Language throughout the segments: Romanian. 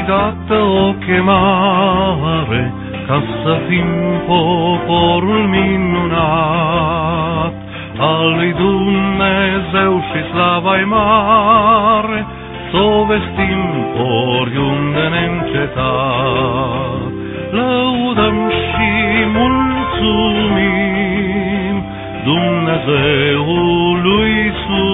dată o chemare ca să fim poporul minunat al lui Dumnezeu și slava-i mare, s-o vestim oriunde neîncetat. Lăudăm și mulțumim Dumnezeului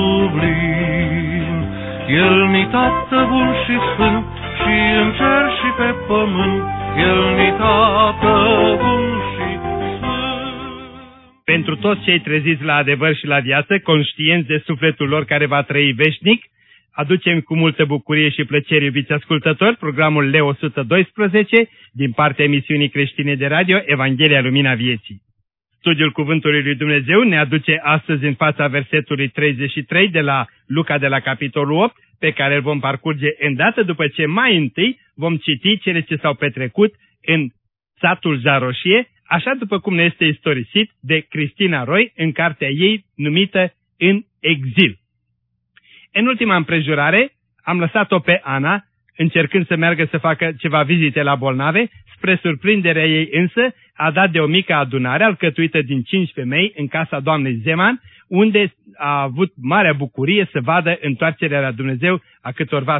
sublim. El-ni Tată bun și sfânt, și în cer și pe pământ, El-ni Tată bun și sfânt. Pentru toți cei treziți la adevăr și la viață, conștienți de sufletul lor care va trăi veșnic, aducem cu multă bucurie și plăcere, iubiți ascultători, programul L112 din partea emisiunii creștine de radio Evanghelia Lumina Vieții. Studiul Cuvântului lui Dumnezeu ne aduce astăzi în fața versetului 33 de la Luca de la capitolul 8, pe care îl vom parcurge îndată după ce mai întâi vom citi cele ce s-au petrecut în satul Zaroșie, așa după cum ne este istorisit de Cristina Roy în cartea ei numită În exil. În ultima împrejurare am lăsat-o pe Ana, încercând să meargă să facă ceva vizite la bolnave. Spre surprinderea ei însă a dat de o mică adunare alcătuită din 5 femei în casa doamnei Zeman, unde a avut marea bucurie să vadă întoarcerea la Dumnezeu a câtorva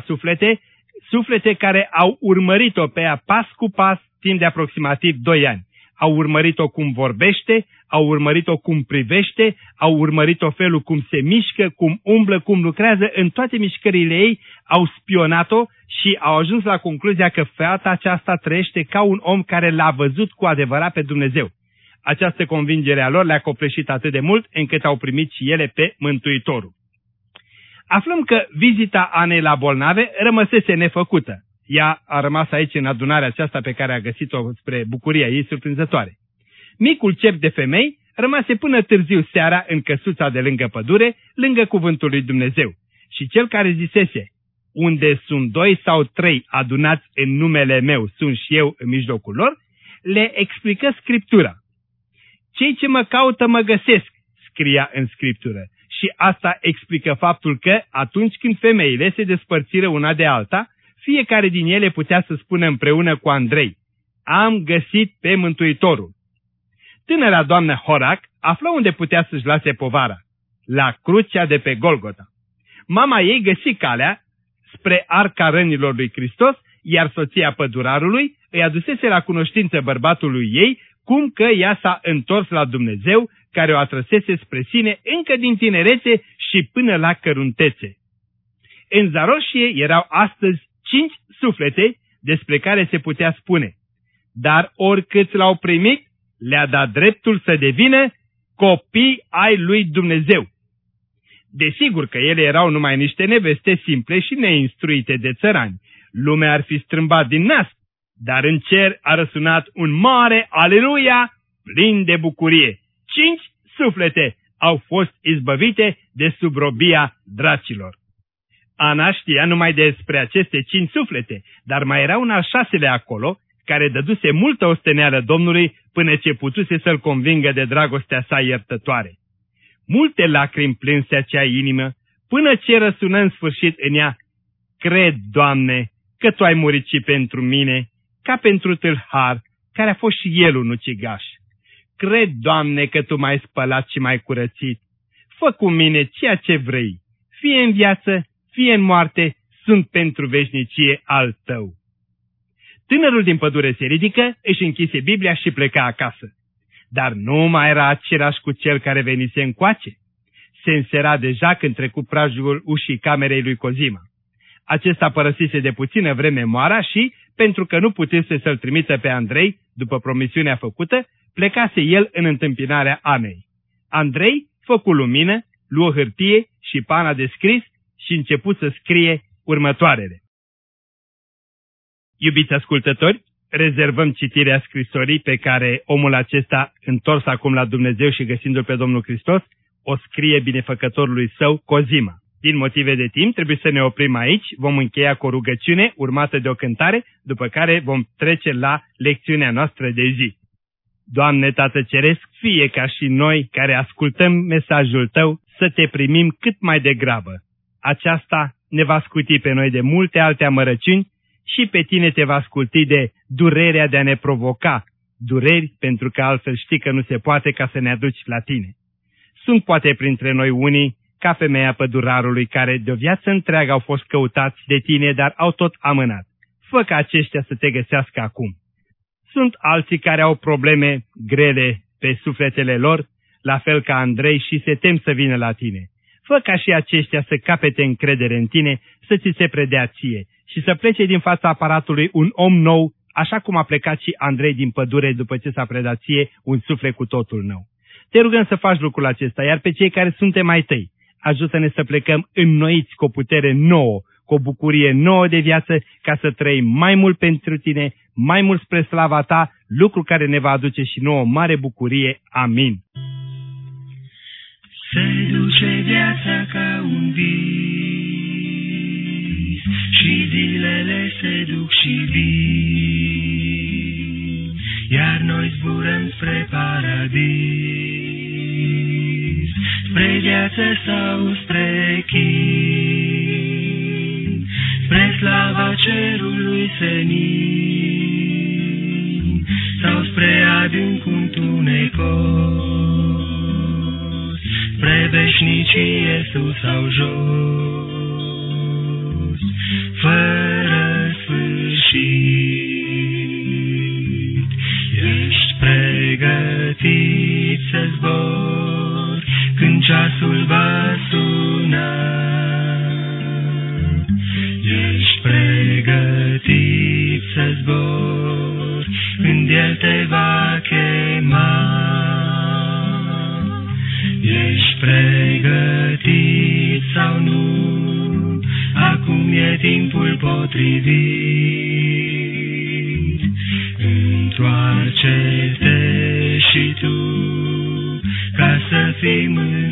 suflete care au urmărit-o pe ea pas cu pas timp de aproximativ 2 ani. Au urmărit-o cum vorbește, au urmărit-o cum privește, au urmărit-o felul cum se mișcă, cum umblă, cum lucrează. În toate mișcările ei au spionat-o și au ajuns la concluzia că fata aceasta trăiește ca un om care l-a văzut cu adevărat pe Dumnezeu. Această convingere a lor le-a copleșit atât de mult încât au primit și ele pe Mântuitorul. Aflăm că vizita Anei la bolnave rămăsese nefăcută. Ea a rămas aici în adunarea aceasta pe care a găsit-o spre bucuria ei surprinzătoare. Micul cep de femei rămase până târziu seara în căsuța de lângă pădure, lângă cuvântul lui Dumnezeu. Și cel care zisese, unde sunt 2 sau 3 adunați în numele meu, sunt și eu în mijlocul lor, le explică Scriptura. Cei ce mă caută mă găsesc, scria în Scriptură. Și asta explică faptul că atunci când femeile se despărțiră una de alta, fiecare din ele putea să spună împreună cu Andrei, am găsit pe Mântuitorul. Tânăra doamnă Horac află unde putea să-și lase povara, la crucea de pe Golgota. Mama ei găsi calea spre arca rănilor lui Hristos, iar soția pădurarului îi adusese la cunoștință bărbatului ei cum că ea s-a întors la Dumnezeu, care o atrăsese spre sine încă din tinerețe și până la căruntețe. În Zaroșie erau astăzi 5 suflete despre care se putea spune, dar oricât l-au primit, le-a dat dreptul să devină copii ai lui Dumnezeu. Desigur că ele erau numai niște neveste simple și neinstruite de țărani. Lumea ar fi strâmbat din nas, dar în cer a răsunat un mare aleluia plin de bucurie. 5 suflete au fost izbăvite de sub robia dracilor. Ana știa numai despre aceste 5 suflete, dar mai era un al 6-lea acolo, care dăduse multă osteneală Domnului până ce putuse să-l convingă de dragostea sa iertătoare. Multe lacrimi plânse acea inimă, până ce răsună în sfârșit în ea, cred, Doamne, că Tu ai murit și pentru mine, ca pentru tâlhar, care a fost și el un ucigaș. Cred, Doamne, că Tu m-ai spălat și m-ai curățit. Fă cu mine ceea ce vrei, fie în viață, fie în moarte, sunt pentru veșnicie al Tău. Tânărul din pădure se ridică, își închise Biblia și pleca acasă. Dar nu mai era același cu cel care venise încoace. Se însera deja când trecu prajul ușii camerei lui Cozima. Acesta părăsise de puțină vreme moara și, pentru că nu putese să-l trimită pe Andrei, după promisiunea făcută, plecase el în întâmpinarea Anei. Andrei făcu lumină, luă hârtie și pana de scris și început să scrie următoarele. Iubiți ascultători, rezervăm citirea scrisorii pe care omul acesta, întors acum la Dumnezeu și găsindu-l pe Domnul Hristos, o scrie binefăcătorului său Cozima. Din motive de timp, trebuie să ne oprim aici, vom încheia cu o rugăciune urmată de o cântare, după care vom trece la lecțiunea noastră de zi. Doamne Tată Ceresc, fie ca și noi care ascultăm mesajul Tău să Te primim cât mai degrabă. Aceasta ne va scuti pe noi de multe alte amărăciuni și pe tine te va sculti de durerea de a ne provoca, dureri pentru că altfel știi că nu se poate ca să ne aduci la tine. Sunt poate printre noi unii ca femeia pădurarului care de o viață întreagă au fost căutați de tine, dar au tot amânat. Fă ca aceștia să te găsească acum. Sunt alții care au probleme grele pe sufletele lor, la fel ca Andrei, și se tem să vină la tine. Fă ca și aceștia să capete încredere în tine, să ți se predea ție și să plece din fața aparatului un om nou, așa cum a plecat și Andrei din pădure după ce s-a predat ție un suflet cu totul nou. Te rugăm să faci lucrul acesta, iar pe cei care suntem ai tăi, ajută-ne să plecăm înnoiți cu o putere nouă, cu o bucurie nouă de viață, ca să trăim mai mult pentru tine, mai mult spre slava ta, lucru care ne va aduce și nouă o mare bucurie. Amin. Se duce viața ca un vis și zilele se duc și vin, iar noi zburăm spre paradis, spre viață sau spre chin, spre slava cerului senin, sau spre adânc întunecos, spre veșnicie sus sau jos, fără sfârșit. Ești pregătit să zbori când ceasul va suna. Ești pregătit să zbori când El te va chema. Ești pregătit sau nu? Acum e timpul potrivit. Întoarce-te și tu, ca să fii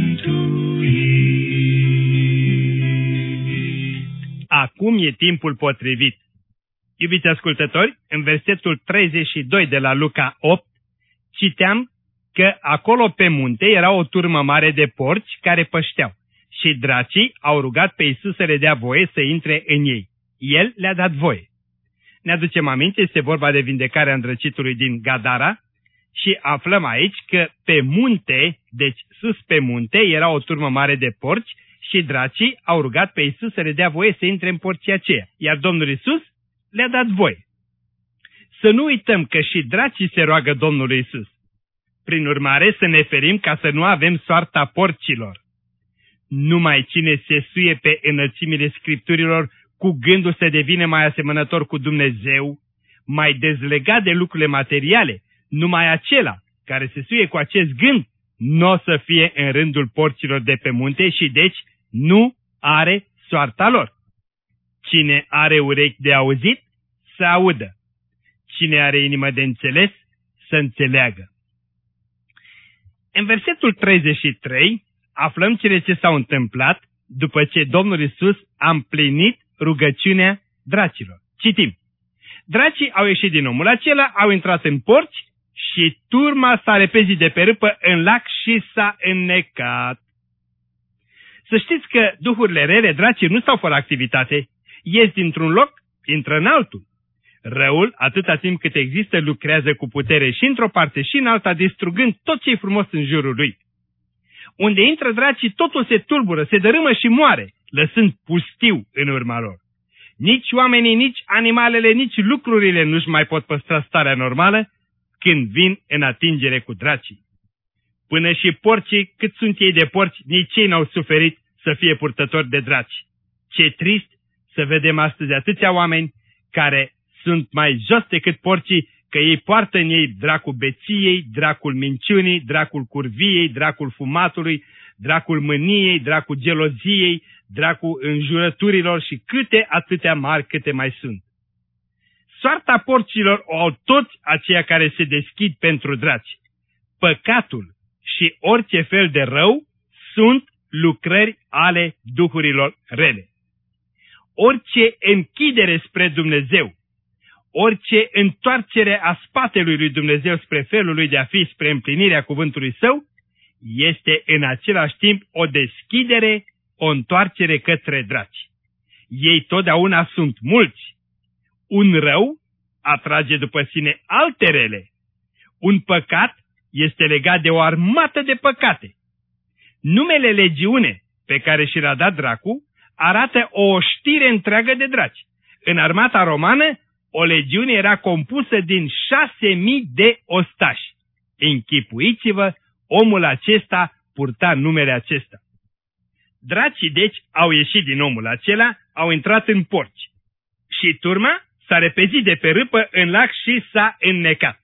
mântuit. Acum e timpul potrivit. Iubiți ascultători, în versetul 32 de la Luca 8, citeam că acolo pe munte era o turmă mare de porci care pășteau și dracii au rugat pe Iisus să le dea voie să intre în ei. El le-a dat voie. Ne aducem aminte, este vorba de vindecarea îndrăcitului din Gadara și aflăm aici că pe munte, deci sus pe munte, era o turmă mare de porci și dracii au rugat pe Iisus să le dea voie să intre în porcii aceia, iar Domnul Iisus le-a dat voie. Să nu uităm că și dracii se roagă Domnului Iisus. Prin urmare, să ne ferim ca să nu avem soarta porcilor. Numai cine se suie pe înălțimile Scripturilor cu gândul să devină mai asemănător cu Dumnezeu, mai dezlegat de lucrurile materiale, numai acela care se suie cu acest gând nu o să fie în rândul porcilor de pe munte și deci nu are soarta lor. Cine are urechi de auzit, să audă. Cine are inimă de înțeles, să înțeleagă. În versetul 33 aflăm cele ce s-au întâmplat după ce Domnul Iisus a împlinit rugăciunea dracilor. Citim. Dracii au ieșit din omul acela, au intrat în porci și turma s-a repezit de pe râpă în lac și s-a înnecat. Să știți că duhurile rele, dracii, nu stau fără activitate, ies dintr-un loc, intră în altul. Răul, atâta timp cât există, lucrează cu putere și într-o parte și în alta, distrugând tot ce e frumos în jurul lui. Unde intră dracii, totul se tulbură, se dărâmă și moare, lăsând pustiu în urma lor. Nici oamenii, nici animalele, nici lucrurile nu-și mai pot păstra starea normală când vin în atingere cu dracii. Până și porcii, cât sunt ei de porci, nici ei n-au suferit să fie purtători de draci. Ce trist să vedem astăzi atâția oameni care sunt mai jos decât porcii, că ei poartă în ei dracul beției, dracul minciunii, dracul curviei, dracul fumatului, dracul mâniei, dracul geloziei, dracul înjurăturilor și câte atâtea mari câte mai sunt. Soarta porcilor o au toți aceia care se deschid pentru draci. Păcatul și orice fel de rău sunt lucrări ale duhurilor rele. Orice închidere spre Dumnezeu, orice întoarcere a spatelui lui Dumnezeu spre felul lui de a fi, spre împlinirea cuvântului său, este în același timp o deschidere, o întoarcere către draci. Ei totdeauna sunt mulți. Un rău atrage după sine alte rele. Un păcat este legat de o armată de păcate. Numele legiune pe care și l-a dat dracu arată o oștire întreagă de draci. În armata romană, o legiune era compusă din 6.000 de ostași. Închipuiți-vă, omul acesta purta numele acesta. Dracii, deci, au ieșit din omul acela, au intrat în porci. Și turma s-a repezit de pe râpă în lac și s-a înnecat.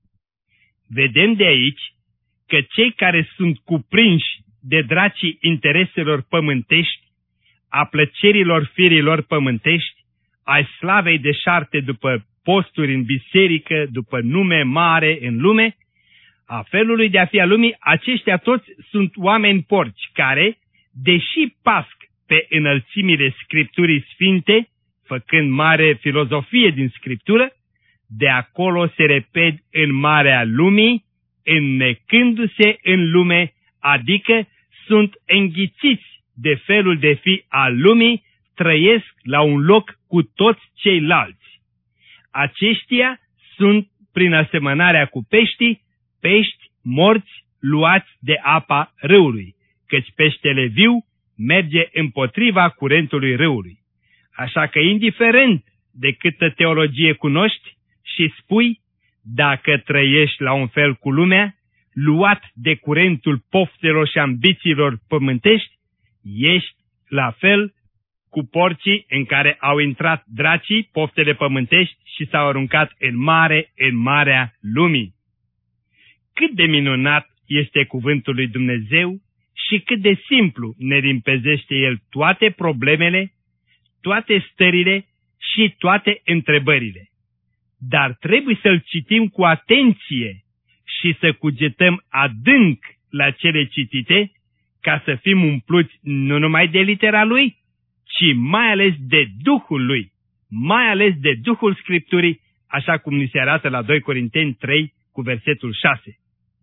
Vedem de aici că cei care sunt cuprinși de dracii intereselor pământești, a plăcerilor firilor pământești, ai slavei deșarte după posturi în biserică, după nume mare în lume, a felului de a fi a lumii, aceștia toți sunt oameni porci care, deși pasc pe înălțimile Scripturii Sfinte, făcând mare filozofie din Scriptură, de acolo se reped în marea lumii, înnecându-se în lume, adică sunt înghițiți de felul de fi al lumii, trăiesc la un loc cu toți ceilalți. Aceștia sunt, prin asemănarea cu peștii, pești morți luați de apa râului, căci peștele viu merge împotriva curentului râului. Așa că, indiferent de câtă teologie cunoști și spui, dacă trăiești la un fel cu lumea, luat de curentul poftelor și ambițiilor pământești, ești la fel cu porcii în care au intrat dracii, poftele pământești, și s-au aruncat în marea lumii. Cât de minunat este cuvântul lui Dumnezeu și cât de simplu ne limpezește El toate problemele, toate stările și toate întrebările. Dar trebuie să-l citim cu atenție și să cugetăm adânc la cele citite, ca să fim umpluți nu numai de litera Lui, ci mai ales de Duhul Lui, mai ales de Duhul Scripturii, așa cum ni se arată la 2 Corinteni 3 cu versetul 6.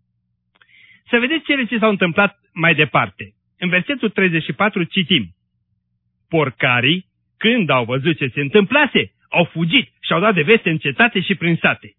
Să vedeți cele ce s-au întâmplat mai departe. În versetul 34 citim: porcarii, când au văzut ce se întâmplase, au fugit și au dat de veste în cetate și prin sate.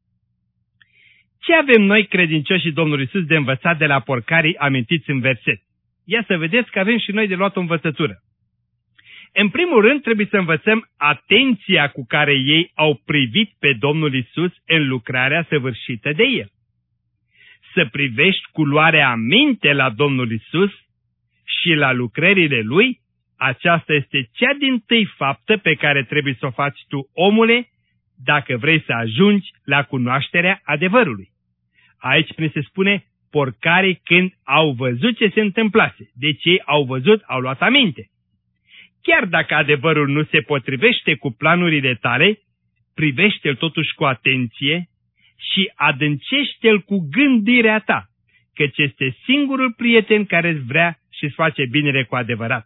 Ce avem noi, credincioșii Domnului Iisus, de învățat de la porcarii amintiți în verset? Ia să vedeți că avem și noi de luat o învățătură. În primul rând, trebuie să învățăm atenția cu care ei au privit pe Domnul Iisus în lucrarea săvârșită de El. Să privești cu luarea minte la Domnul Iisus și la lucrările Lui, aceasta este cea dintâi faptă pe care trebuie să o faci tu, omule, dacă vrei să ajungi la cunoașterea adevărului. Aici prin se spune porcarii când au văzut ce se întâmplase. Deci ei au văzut, au luat aminte. Chiar dacă adevărul nu se potrivește cu planurile tale, privește-l totuși cu atenție și adâncește-l cu gândirea ta, căci este singurul prieten care îți vrea și îți face binele cu adevărat.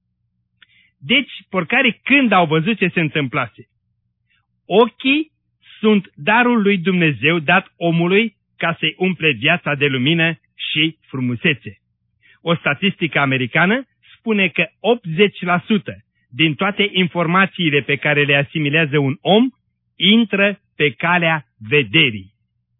Deci, porcarii când au văzut ce se întâmplase? Ochii sunt darul lui Dumnezeu dat omului ca să-i umple viața de lumină și frumusețe. O statistică americană spune că 80% din toate informațiile pe care le asimilează un om intră pe calea vederii.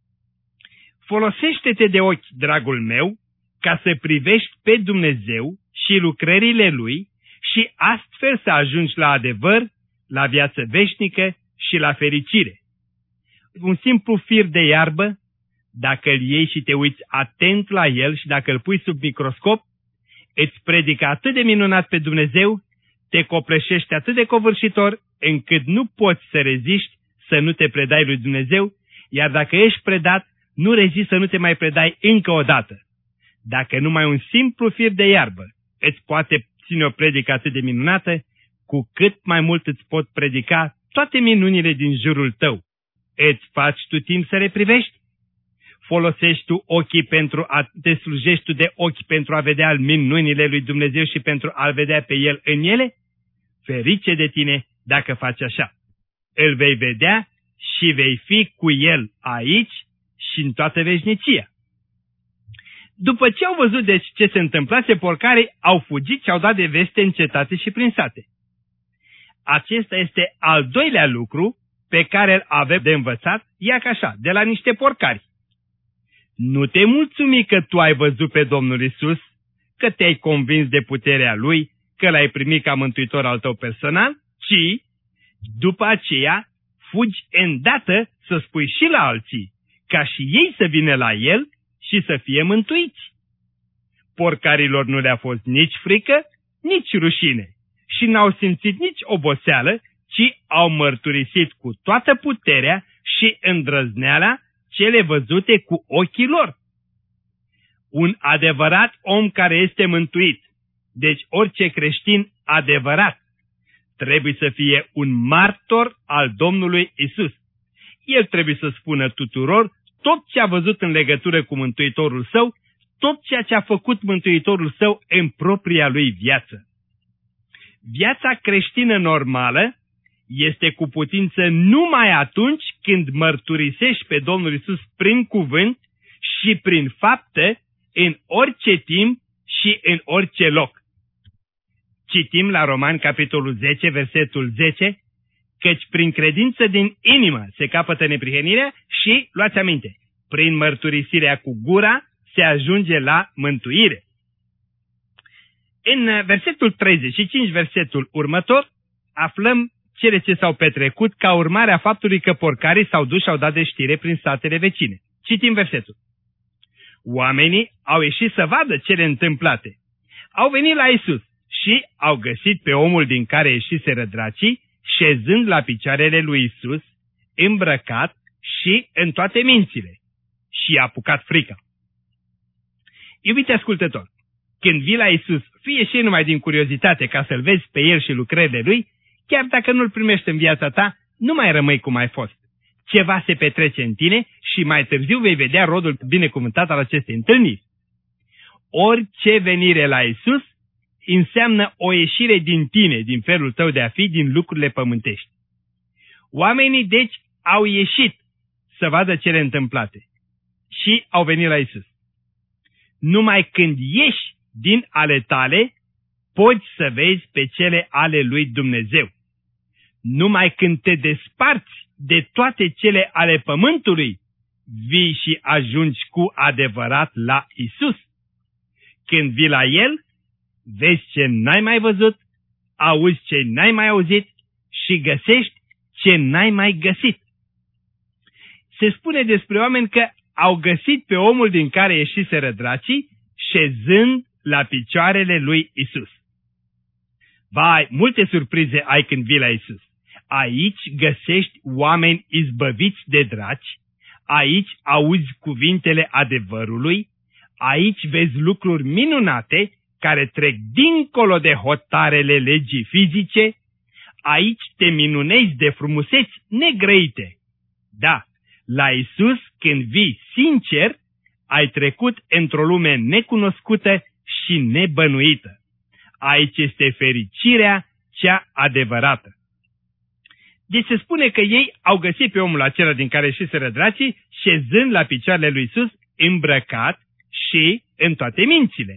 Folosește-te de ochi, dragul meu, ca să privești pe Dumnezeu și lucrările Lui și astfel să ajungi la adevăr, la viață veșnică și la fericire. Un simplu fir de iarbă, dacă îl iei și te uiți atent la el și dacă îl pui sub microscop, îți predică atât de minunat pe Dumnezeu, te copleșește atât de covârșitor, încât nu poți să reziști să nu te predai lui Dumnezeu, iar dacă ești predat, nu reziști să nu te mai predai încă o dată. Dacă numai un simplu fir de iarbă îți poate ține o predică atât de minunată, cu cât mai mult îți pot predica toate minunile din jurul tău. Îți faci tu timp să le privești? Folosești tu ochii pentru a te slujești tu de ochi pentru a vedea minunile lui Dumnezeu și pentru a-L vedea pe El în ele? Ferice de tine dacă faci așa. Îl vei vedea și vei fi cu El aici și în toată veșnicia. După ce au văzut deci ce se întâmplase, porcarii au fugit și au dat de veste în cetate și prin sate. Acesta este al doilea lucru pe care îl avem de învățat, ia ca așa, de la niște porcari. Nu te mulțumi că tu ai văzut pe Domnul Iisus, că te-ai convins de puterea Lui, că l-ai primit ca mântuitor al tău personal, ci, după aceea, fugi îndată să spui și la alții, ca și ei să vină la El și să fie mântuiți. Porcarilor nu le-a fost nici frică, nici rușine și n-au simțit nici oboseală, ci au mărturisit cu toată puterea și îndrăzneala cele văzute cu ochii lor. Un adevărat om care este mântuit, deci orice creștin adevărat, trebuie să fie un martor al Domnului Isus. El trebuie să spună tuturor tot ce a văzut în legătură cu Mântuitorul său, tot ceea ce a făcut Mântuitorul său în propria lui viață. Viața creștină normală este cu putință numai atunci când mărturisești pe Domnul Isus prin cuvânt și prin faptă în orice timp și în orice loc. Citim la Romani, capitolul 10, versetul 10, căci prin credință din inimă se capătă neprihănirea și, luați aminte, prin mărturisirea cu gura se ajunge la mântuire. În versetul 35, versetul următor, aflăm cele ce s-au petrecut ca urmare a faptului că porcarii s-au dus și au dat de știre prin satele vecine. Citim versetul. Oamenii au ieșit să vadă cele întâmplate. Au venit la Isus și au găsit pe omul din care ieșiseră dracii, șezând la picioarele lui Isus, îmbrăcat și în toate mințile. Și i-a apucat frica. Iubite ascultător, când vii la Isus, fie și numai din curiozitate ca să-L vezi pe El și lucrările Lui, chiar dacă nu-L primești în viața ta, nu mai rămâi cum ai fost. Ceva se petrece în tine și mai târziu vei vedea rodul binecuvântat al acestei întâlniri. Orice venire la Isus înseamnă o ieșire din tine, din felul tău de a fi, din lucrurile pământești. Oamenii, deci, au ieșit să vadă cele întâmplate și au venit la Isus. Numai când ieși din ale tale, poți să vezi pe cele ale lui Dumnezeu. Numai când te desparți de toate cele ale pământului, vii și ajungi cu adevărat la Isus. Când vii la El, vezi ce n-ai mai văzut, auzi ce n-ai mai auzit și găsești ce n-ai mai găsit. Se spune despre oameni că au găsit pe omul din care ieșiseră dracii, șezând la picioarele lui Isus. Vai, multe surprize ai când vii la Isus. Aici găsești oameni izbăviți de draci, aici auzi cuvintele adevărului, aici vezi lucruri minunate care trec dincolo de hotarele legii fizice, aici te minunezi de frumuseți negrăite. Da, la Isus, când vii sincer, ai trecut într-o lume necunoscută și nebănuită. Aici este fericirea cea adevărată. Deci se spune că ei au găsit pe omul acela din care ieșiseră dracii, șezând la picioarele lui Isus, îmbrăcat și în toate mințile.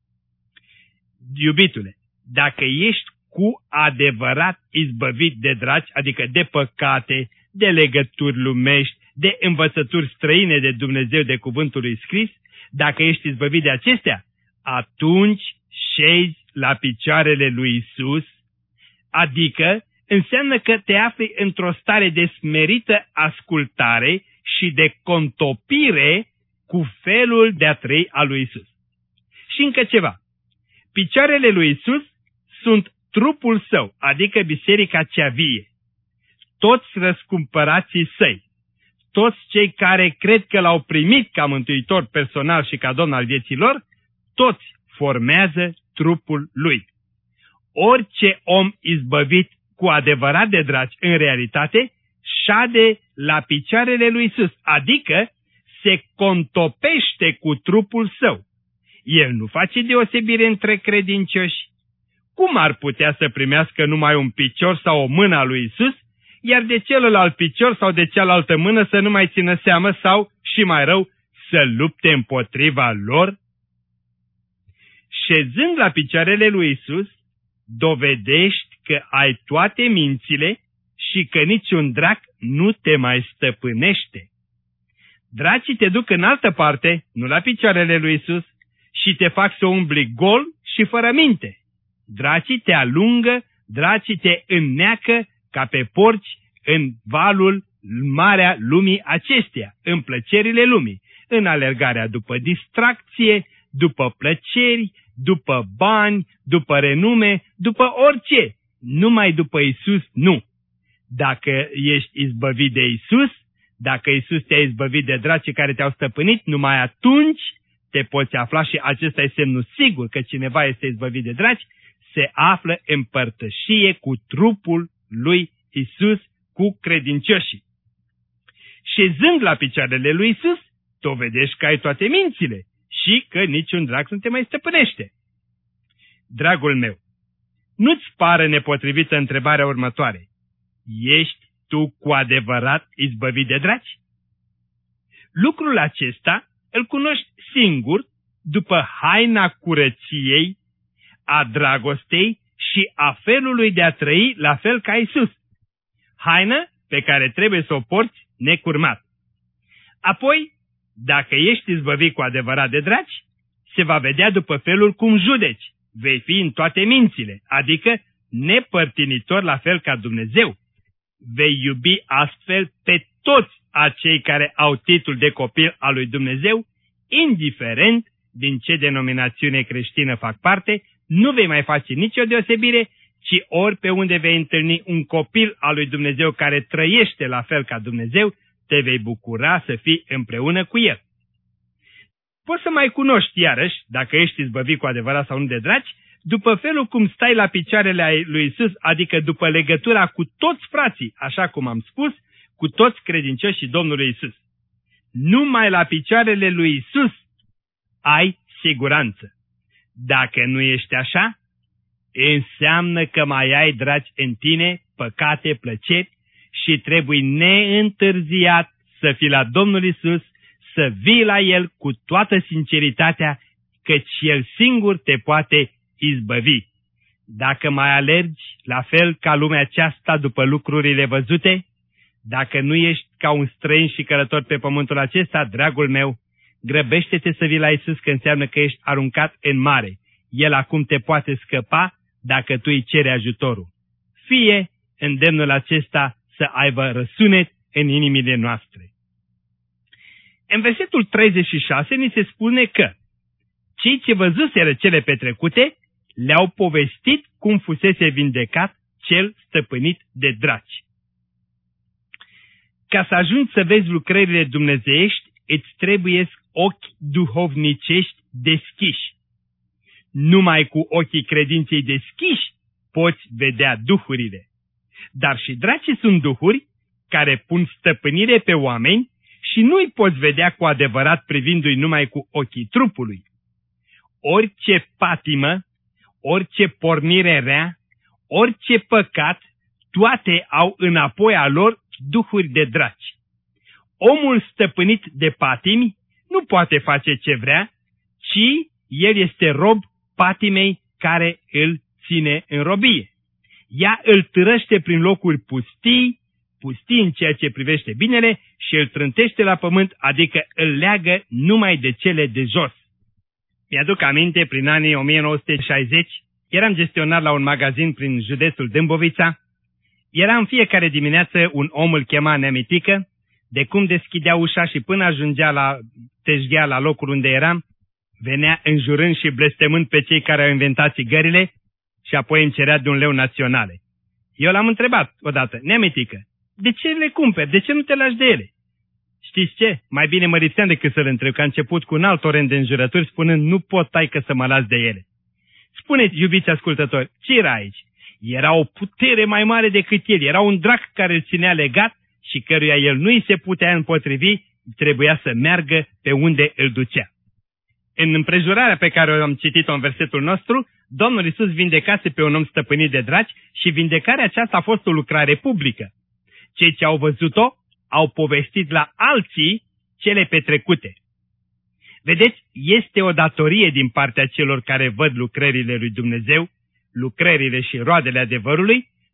Iubitule, dacă ești cu adevărat izbăvit de draci, adică de păcate, de legături lumești, de învățături străine de Dumnezeu, de cuvântul lui scris, dacă ești izbăvit de acestea, atunci șezi la picioarele lui Isus, adică înseamnă că te afli într-o stare de smerită ascultare și de contopire cu felul de a trăi al lui Isus. Și încă ceva. Picioarele lui Isus sunt trupul său, adică biserica cea vie. Toți răscumpărații săi, toți cei care cred că l-au primit ca mântuitor personal și ca domn al vieții lor, toți formează trupul lui. Orice om izbăvit cu adevărat de draci în realitate, șade la picioarele lui Isus, adică se contopește cu trupul său. El nu face deosebire între credincioși. Cum ar putea să primească numai un picior sau o mână a lui Isus, iar de celălalt picior sau de cealaltă mână să nu mai țină seamă sau, și mai rău, să lupte împotriva lor? Șezând la picioarele lui Isus, dovedești că ai toate mințile și că niciun drac nu te mai stăpânește. Dracii te duc în altă parte, nu la picioarele lui Isus, și te fac să umbli gol și fără minte. Dracii te alungă, dracii te înneacă ca pe porci în valul, marea lumii acesteia, în plăcerile lumii, în alergarea după distracție, după plăceri, după bani, după renume, după orice, numai după Isus nu. Dacă ești izbăvit de Isus, dacă Isus te-a izbăvit de dracii care te-au stăpânit, numai atunci te poți afla, și acesta e semnul sigur că cineva este izbăvit de draci, se află în părtășie cu trupul lui Isus, cu credincioșii. Șezând la picioarele lui Isus, dovedești că ai toate mințile și că niciun drac nu te mai stăpânește. Dragul meu, nu-ți pară nepotrivită întrebarea următoare: ești tu cu adevărat izbăvit de draci? Lucrul acesta îl cunoști singur după haina curăției, a dragostei și a felului de a trăi la fel ca Isus. Haină pe care trebuie să o porți necurmat. Apoi, dacă ești izbăvit cu adevărat de draci, se va vedea după felul cum judeci. Vei fi în toate mințile, adică nepărtinitor la fel ca Dumnezeu. Vei iubi astfel pe toți acei care au titlul de copil al lui Dumnezeu, indiferent din ce denominațiune creștină fac parte, nu vei mai face nicio deosebire, ci ori pe unde vei întâlni un copil al lui Dumnezeu care trăiește la fel ca Dumnezeu, te vei bucura să fii împreună cu el. Poți să mai cunoști iarăși, dacă ești izbăvit cu adevărat sau nu de draci, după felul cum stai la picioarele lui Isus, adică după legătura cu toți frații, așa cum am spus, cu toți credincioșii Domnului Isus. Numai la picioarele lui Isus ai siguranță. Dacă nu ești așa, înseamnă că mai ai draci în tine, păcate, plăceri, și trebuie neîntârziat să fii la Domnul Isus, să vii la El cu toată sinceritatea, căci El singur te poate izbăvi. Dacă mai alergi la fel ca lumea aceasta după lucrurile văzute, dacă nu ești ca un străin și călător pe pământul acesta, dragul meu, grăbește-te să vii la Isus, că înseamnă că ești aruncat în mare. El acum te poate scăpa dacă tu îi ceri ajutorul. Fie îndemnul acesta să aibă răsunet în inimile noastre. În versetul 36 ni se spune că cei ce văzuseră cele petrecute le-au povestit cum fusese vindecat cel stăpânit de draci. Ca să ajungi să vezi lucrările dumnezeiești, îți trebuie ochi duhovnicești deschiși. Numai cu ochii credinței deschiși poți vedea duhurile. Dar și dracii sunt duhuri care pun stăpânire pe oameni și nu-i poți vedea cu adevărat privindu-i numai cu ochii trupului. Orice patimă, orice pornire rea, orice păcat, toate au înapoi a lor duhuri de draci. Omul stăpânit de patimi nu poate face ce vrea, ci el este rob patimei care îl ține în robie. Ea îl târăște prin locuri pustii în ceea ce privește binele și îl trântește la pământ, adică îl leagă numai de cele de jos. Mi-aduc aminte, prin anii 1960, eram gestionar la un magazin prin județul Dâmbovița. Era în fiecare dimineață un om, îl chema Neamitică, de cum deschidea ușa și până ajungea la teșghea, la locul unde eram, venea înjurând și blestemând pe cei care au inventat țigările și apoi îmi cerea de un leu naționale. Eu l-am întrebat odată: Neamitică, de ce le cumperi? De ce nu te lași de ele? Știți ce? Mai bine mă lipseam decât să-l întreb, că a început cu un alt torent de înjurături spunând: nu pot, taică, să mă las de ele. Spuneți, iubiți ascultători, ce era aici? Era o putere mai mare decât el, era un drac care îl ținea legat și căruia el nu îi se putea împotrivi, trebuia să meargă pe unde îl ducea. În împrejurarea pe care o am citit-o în versetul nostru, Domnul Iisus vindecase pe un om stăpânit de draci și vindecarea aceasta a fost o lucrare publică. Cei ce au văzut-o au povestit la alții cele petrecute. Vedeți, este o datorie din partea celor care văd lucrările lui Dumnezeu, lucrările și roadele adevărului,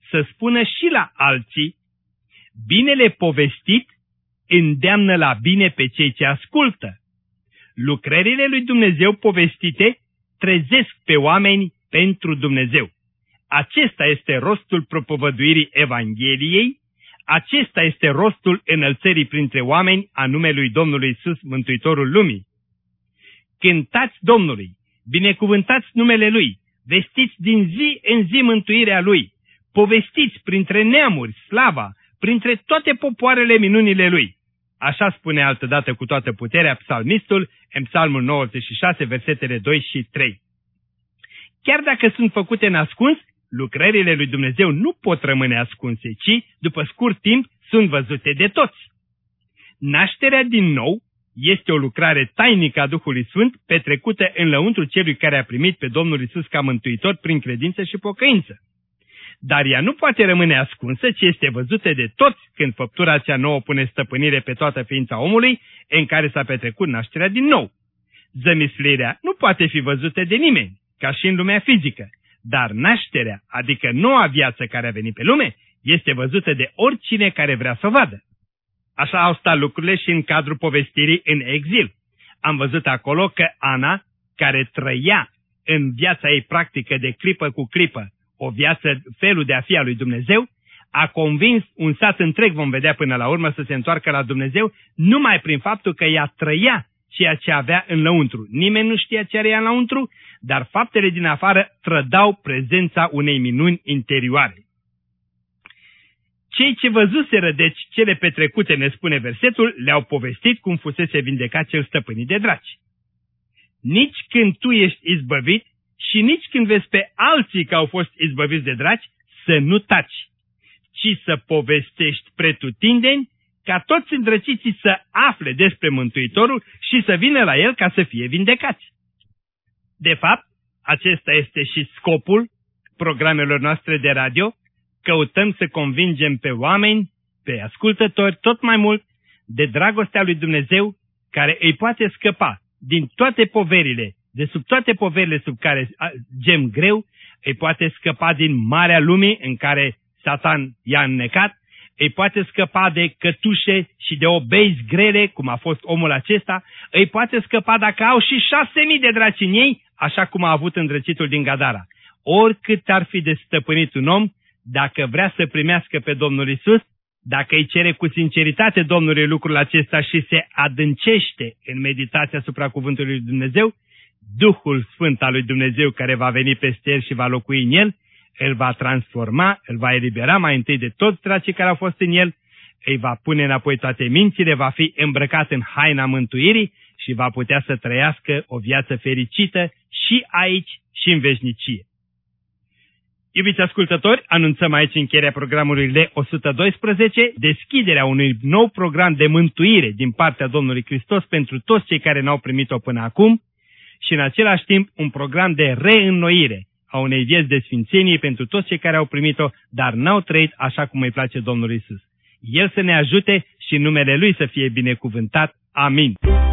să spună și la alții. Binele povestit îndeamnă la bine pe cei ce ascultă. Lucrările lui Dumnezeu povestite trezesc pe oameni pentru Dumnezeu. Acesta este rostul propovăduirii Evangheliei, acesta este rostul înălțării printre oameni a numelui Domnului Iisus, Mântuitorul lumii. Cântați Domnului, binecuvântați numele Lui, vestiți din zi în zi mântuirea Lui, povestiți printre neamuri slava, printre toate popoarele minunile Lui. Așa spune altădată cu toată puterea psalmistul în Psalmul 96, versetele 2 și 3. Chiar dacă sunt făcute în ascuns, lucrările lui Dumnezeu nu pot rămâne ascunse, ci, după scurt timp, sunt văzute de toți. Nașterea din nou este o lucrare tainică a Duhului Sfânt, petrecută în lăuntrul celui care a primit pe Domnul Iisus ca mântuitor prin credință și pocăință. Dar ea nu poate rămâne ascunsă, ci este văzută de toți când făptura cea nouă pune stăpânire pe toată ființa omului în care s-a petrecut nașterea din nou. Zămislirea nu poate fi văzută de nimeni, ca și în lumea fizică, dar nașterea, adică noua viață care a venit pe lume, este văzută de oricine care vrea să o vadă. Așa au stat lucrurile și în cadrul povestirii în exil. Am văzut acolo că Ana, care trăia în viața ei practică de clipă cu clipă, o viață, felul de a fi a lui Dumnezeu, a convins un sat întreg, vom vedea până la urmă, să se întoarcă la Dumnezeu, numai prin faptul că ea trăia ceea ce avea în lăuntru. Nimeni nu știa ce are ea în lăuntru, dar faptele din afară trădau prezența unei minuni interioare. Cei ce văzuseră, deci, cele petrecute, ne spune versetul, le-au povestit cum fusese vindecat cel stăpânit de draci. Nici când tu ești izbăvit și nici când vezi pe alții că au fost izbăviți de draci, să nu taci, ci să povestești pretutindeni, ca toți îndrăciții să afle despre Mântuitorul și să vină la el ca să fie vindecați. De fapt, acesta este și scopul programelor noastre de radio. Căutăm să convingem pe oameni, pe ascultători, tot mai mult, de dragostea lui Dumnezeu, care îi poate scăpa din toate poverile, de sub toate poverile sub care gem greu, îi poate scăpa din marea lumii în care Satan i-a înnecat, îi poate scăpa de cătușe și de obezi grele, cum a fost omul acesta, îi poate scăpa dacă au și 6.000 de draci în ei, așa cum a avut îndrăcitul din Gadara. Oricât ar fi de stăpânit un om, dacă vrea să primească pe Domnul Iisus, dacă îi cere cu sinceritate Domnului lucrul acesta și se adâncește în meditația asupra cuvântului lui Dumnezeu, Duhul Sfânt al lui Dumnezeu care va veni peste el și va locui în el, îl va transforma, îl va elibera mai întâi de toți dracii care au fost în el, îi va pune înapoi toate mințile, va fi îmbrăcat în haina mântuirii și va putea să trăiască o viață fericită și aici și în veșnicie. Iubiți ascultători, anunțăm aici încheierea programului L112, deschiderea unui nou program de mântuire din partea Domnului Hristos pentru toți cei care n-au primit-o până acum și în același timp un program de reînnoire a unei vieți de sfințenie pentru toți cei care au primit-o, dar n-au trăit așa cum îi place Domnului Iisus. El să ne ajute și numele Lui să fie binecuvântat. Amin.